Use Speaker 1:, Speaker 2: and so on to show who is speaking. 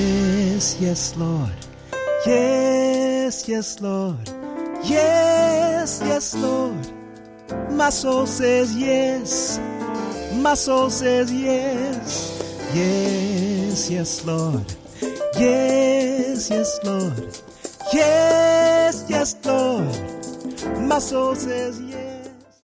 Speaker 1: Yes, yes, Lord. Yes, yes, Lord. Yes, yes, Lord. My soul says yes. My soul says yes. Yes, yes, Lord. Yes, yes, Lord. Yes, yes, Lord. My soul says yes.